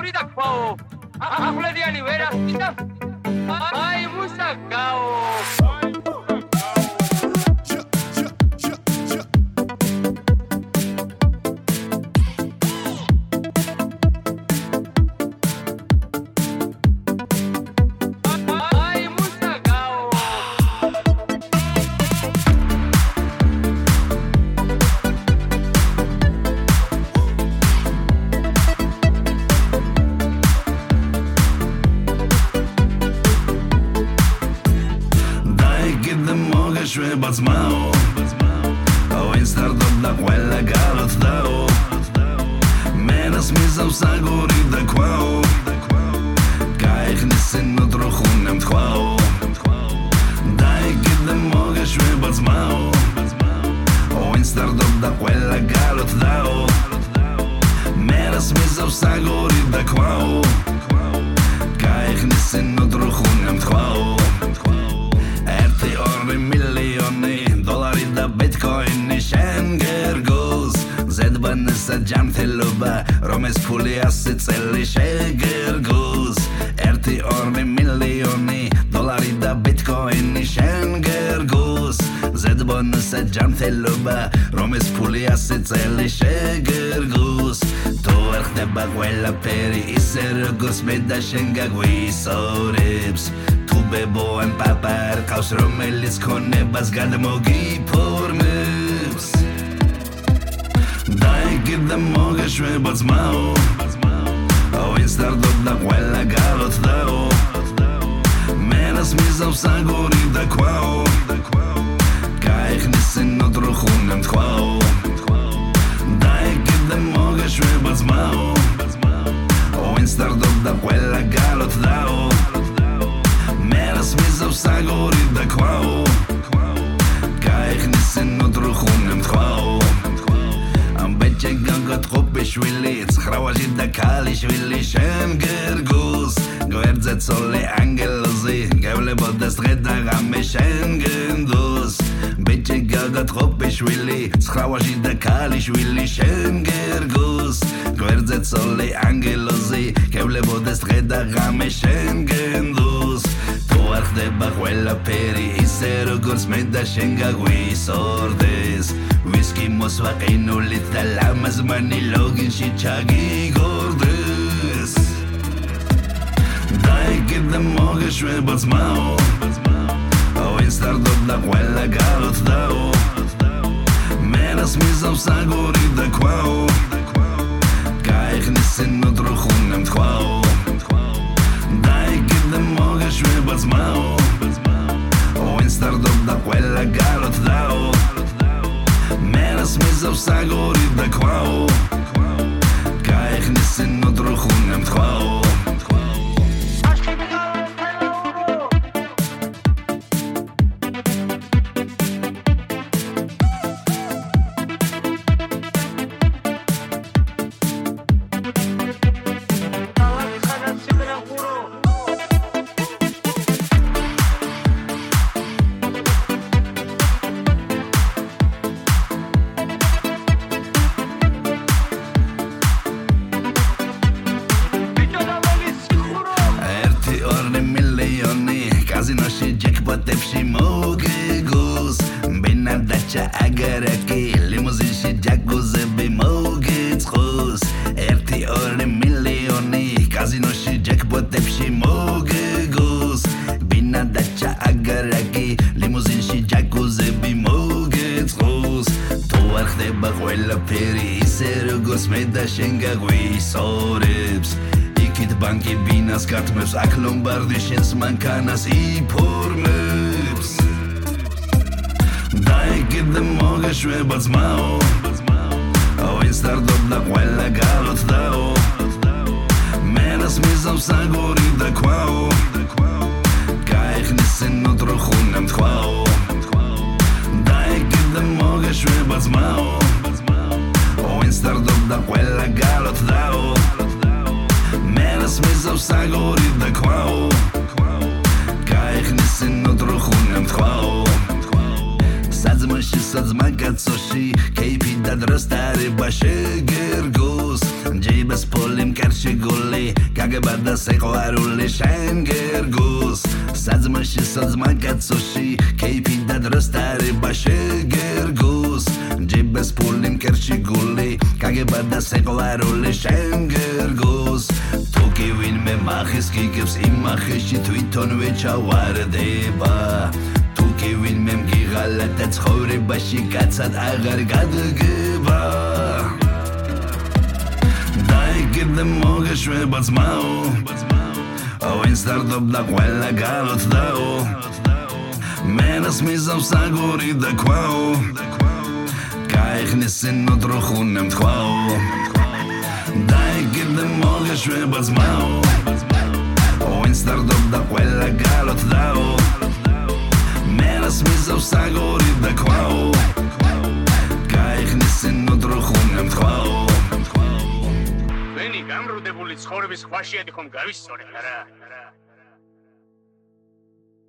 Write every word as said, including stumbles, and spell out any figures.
და ქვაო ახვლედიანი ვერასტი და აი მუსაკაო Შვებაცმაო ვინ სტარტობდა ყველა გალოცდაო მენას მიზავს აგური და ქვაო გაიხნის სინო დროხუნემ თქვაო დაიგიდე მოგე შვებაცმაო ვინ სტარტობდა ყველა გალოცდაო მენას მიზავს აგური და ქვაო გაიხნის სინო დროხუნემ თქვაო ერთი ორი მილიონი დოლარი და ბიტკოინი შენ გერგოს ზედბანსა ჯანმრთელობა რომ ეს ფული ასი წელი შეგერგოს ერთი ორი მილიონი დოლარი და ბიტკოინი შენ გერგოს ზედბანსა ჯანმრთელობა რომ ეს ფული ასი წელი შეგერგოს თუ არ ხდება ყველაფერი ისე როგორც მე და შენ გაგვისწორებს Bebo and papa რკავს რომელიც ქონებას გადმოგიფორმებს დაიგიდე მოგე შვებაცმაო ვინ სტარტობდა ყველა გალოცდაო მენას მიზავს აგური და ქვაო გაიხნის სინო დროხუნემ თქვაო დაიგიდე მოგე შვებაცმაო ვინ სტარტობდა ყველა გალოცდაო Meras mizავს აგური და ქვაო გაიხნის სინო დროხუნემ თქვაო ამ ბეჭე გაგატყობი შვილი ცხრავაჟი და ქალიშვილი შენ გერგოს გვერდზე ცოლი ანგელოზი გავლებოდეს დღე და ღამე შენ გენდოს ბეჭე გაგატყობი შვილი ცხრავაჟი და ქალიშვილი შენ გერგოს გვერდზე ცოლი ანგელოზი გავლებოდეს დღე და ღამე შენ გენდოს არ ხდება ყველაფერი ისე როგორც მე და შენ გაგვისწორდეს ვისკი მოსვაყინულით და ლამაზმანი ლოგინში ჩაგიგორდეს დაიგიდე მოგე შვებაცმაო ვინ სტარტობდა ყველა გალოცდაო მენას მიზავს აგური და ქვაო გაიხნის სინო დროხუნემ თქვაო დაიგიდე მოგე შვებაცმაო ვინ სტარტობდა ყველა გალოცდაო მენას მიზავს აგური და ქვაო გაიხნის სინო დროხუნემ თქვაო კაზინოში ჯეკპოტებში მოგეგოს ბენადაჩა აგარაკი ლიმუზინში ჯაკუზები მოგეწყოს ერთი ორი მილიონი კაზინოში ჯეკპოტებში მოგეგოს ბენადაჩა აგარაკი ლიმუზინში ჯაკუზები მოგეწყოს თუ არ ხდება ყველაფერი ისე როგორც მე და შენ გაგვისწორებს იქით ბანკი ბინას გათმევს აქ ლომბარდი შენს მანქანას იფორმებს დაიგიდე მოგე შვებაცმაო ვინ სტარტობდა ყველა გალოცდაო მენას მიზავს აგური და ქვაო გაიხნის სინო დროხუნემ თქვაო დაიგიდე მოგე შვებაცმაო ვინ სტარტობდა ყველა გალოცდაო მენას მიზავს აგური და ქვაო გაიხნის სინო დროხუნემ თქვაო საძმოში საძმა კაცოში კეიფი და დროს დარება შეგერგოს ჯეიბ ჯიბეს ფული მკერში გული გაგება და სიყვარული შენ გერგუს საძმოში საძმა კაცოში კეიფი და დროს დარება შეგერგუს ჯიბეს ფული მკერში გული გაგება და სიყვარული შენ გერგუს თუ კი ვინმე მახის გიგებს იმ მახეში თვითონ ვეჩავარდება თუ კი ვინმე მგიღალა და ცხოვრებაში კაცად აღარ გადაგება დაიგდე მოგეშვება ძმაო ვინ სტარტობდა ყველა გალოცდაო მენას მიზავს აგური და ქვაო გაიხნესენო დროხუნე მთხვაო დაიგდე მოგეშვება ძმაო ვინ სტარტობდა ყველა გალოცდაო მენას მიზავს აგური და ქვაო გაიხნესენო დროხუნე მთხვაო ვენი გამრუდებული ცხოვრების ხვაშიათი ხომ გავისწორეთ არა